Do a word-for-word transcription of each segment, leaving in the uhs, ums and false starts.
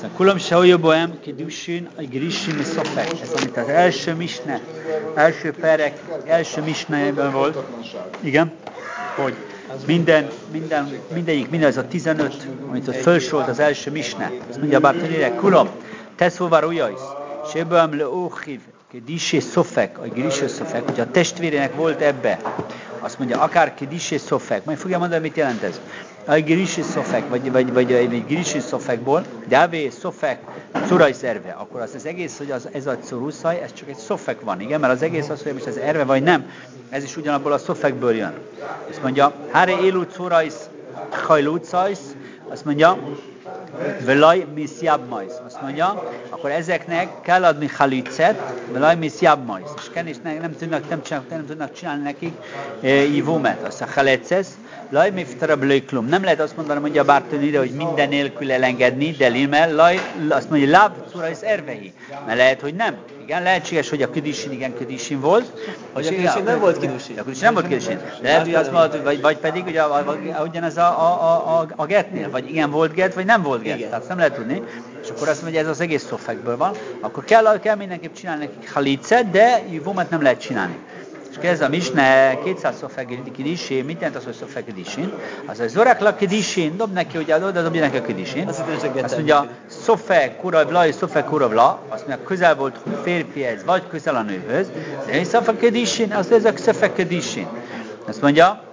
Kulam Shaoya Bohem, Kedushin, a Grishim és Szofek. Ez amit az első misne, első perek, első misnejében volt. Igen, hogy minden, minden, mindegyik, minden ez a tizenöt, amit ott felsorolt az első misne. Ez mondja Bartanire, Kulam, Teszóvár Ujajsz, Seböhem le Óchiv, Kedisé Szofek, a Grishé Szofek, hogy a testvérének volt ebbe. Azt mondja, akár Kedisé Szofek, majd fogja mondani, mit jelent ez. A Grishé Szofek, vagy, vagy, vagy egy Grishé Szofekból, Dávé Szofek, Curajsz erve, akkor az, az egész, hogy az, ez a Curuszaj, ez csak egy Szofek van, igen, mert az egész az, hogy most ez erve vagy nem, ez is ugyanabból a Szofekből jön. Azt mondja, Háre Élu Curajsz, Hajlúcajsz, azt mondja, Velaj miszjábmajsz. Azt mondja, akkor ezeknek kell adni halicet, velaj miszjábmajsz. És kell is nem, nem, tudnak, nem, csinál, nem tudnak csinálni nekik e, ivómet. Azt a halecesz, laj miftrablőklum. Nem lehet azt mondani, mondja Bartanire, hogy minden nélkül elengedni, de limel, laj, azt mondja, láb curajsz ervehi. Mert lehet, hogy nem. Igen, lehetséges, hogy a Kedushin, igen, Kedushin volt. Hogy a Kedushin nem volt Kedushin. A Kedushin nem volt Kedushin. Lehet, hogy azt mondod, vagy, vagy pedig, hogy a, a, ugyanez a, a, a, a getnél, vagy igen volt get, vagy nem volt get. Igen. Tehát nem lehet tudni. És akkor azt mondja, ez az egész Szofekből van. Akkor kell, kell mindenképp csinálni nekik halicet, de ivómet nem lehet csinálni. És kezdve a misne kétszáz Szofek Kedushin, mit jelent az, hogy Szofek Kedushin? Az, hogy Zorakla Kedushin, dob neki, hogy oda dobja neki a Kedushin. Azt mondja, Szofek Kuravla, Szofek Kuravla, azt mondja, közel volt férfihez, vagy közel a nőhöz, de egy Szofek Kedushin, az ezek Szofek Kedushin. Azt mondja,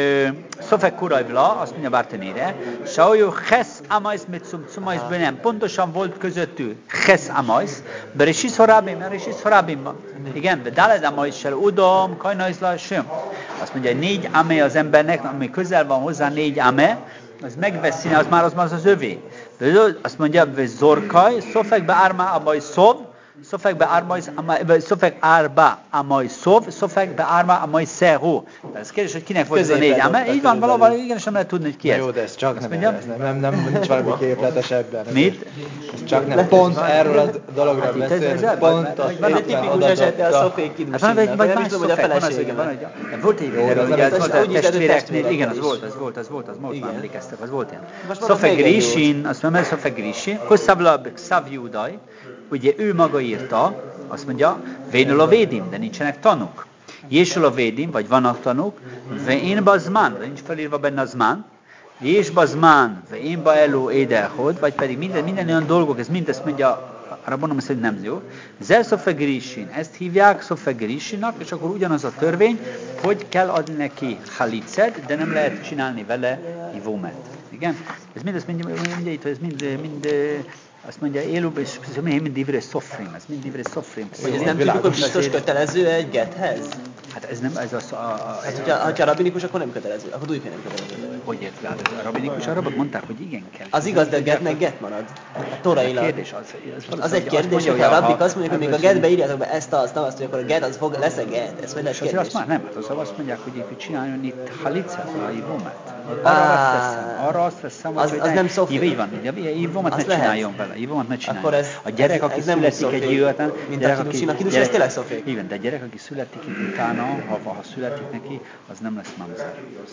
Szofek Kuravla, azt mondja Bartanire, Saoyu Ches Amajsz mit Cumajsz Benem, pontosan volt közöttük Ches Amajsz, Beresis Horabim, Beresis Horabimban. Igen, de Daled Amajszsel Udom, Kajnajszla, Süm. Azt mondja, négy ame az embernek, ami közel van hozzá, négy ame, az megveszi, az már az, már az, az övé. Azt mondja, Zorkaj, Szofek be Árma Amaj Szov, Szofek be Árma Szofek Árba Amaj Szov, Szofek be Árma Amaj Szeró. Ez kérdés, hogy kinek volt ez a négy ame. Így van, valahol igen, sem lehet tudni, hogy ki ez. Jó, de ez csak nem, ez nem, nem, nem, nincs valami képletes ebben. Mit? Ez csak nem, pont erről a dologról beszél, pont az egy tipikus esete a Szofék Kedushinnak. Vagy más Szofek, volt egy videó, hogy ez volt a testvérek, igen, az volt, az volt, az volt, az volt, már emlékeztek, az volt ilyen. Szofek Grishim, azt mondja, Szofek Grishim, Kosszavlab Xavjudaj, ugye ő maga írta, azt mondja, Vénul a védim, de nincsenek tanúk. Jésul a védim, vagy vannak tanúk, Vén bazmán, de nincs felírva benne az mán, Jés bazmán, Vén ba elő édelhod, vagy pedig minden, minden olyan dolgok, ez mind ezt mondja, arra mondom, hogy nem jó. Zel Szofek Grishim, ezt hívják Szofek Grishimnak, és akkor ugyanaz a törvény, hogy kell adni neki halicet, de nem lehet csinálni vele ivómet. Igen? Ez mind, ez mind, mind, mind, ez mind, mind azt mondja, élőben, és mind divre szofrim, ez mind divre szofrim. Hogy ez nem tudjuk, hogy biztos kötelező egy gethez? Hát ez nem, ez az a... a hát, hogyha, hogyha rabinikus, akkor nem kötelező, akkor úgy, hogy nem kötelező. Hogy érted? A rabinikus arabok mondták, hogy igen kell. Az igaz, de a getnek get marad. A torailag. A kérdés az, az, az egy kérdés, hogy a rabbik azt mondják, hogy még a getbe írjátok be ezt, azt, nem azt, hogy akkor a get, az fog, lesz egy get. Ez hogy lesz kérdés? Azt már nem, az azt mondják, hogy itt csináljon itt halicet, a ivómet. Arra azt veszem, arra azt veszem, hogy az nem szofri. Így van, ivómet ne csináljon vele, ivómet ne csináljon. A gyerek, aki születik egy életen, mint a Kedushin, a Kedushin ez tényleg szofri. Igen, de a gyerek, aki születik itt utána, ha, ha születik neki, az nem lesz mamzer.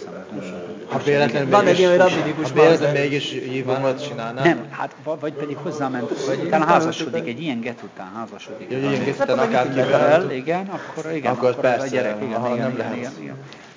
Ha véletlenül van egy ilyen rabinikus mamzer, mégis ivómat csinálná? Nem, hát vagy pedig hozzáment, utána házasodik, egy ilyen get után házasodik. Egy ilyen get után akárkivel. Igen, akkor igen, akkor persze, a gyerek, igen, igen, igen.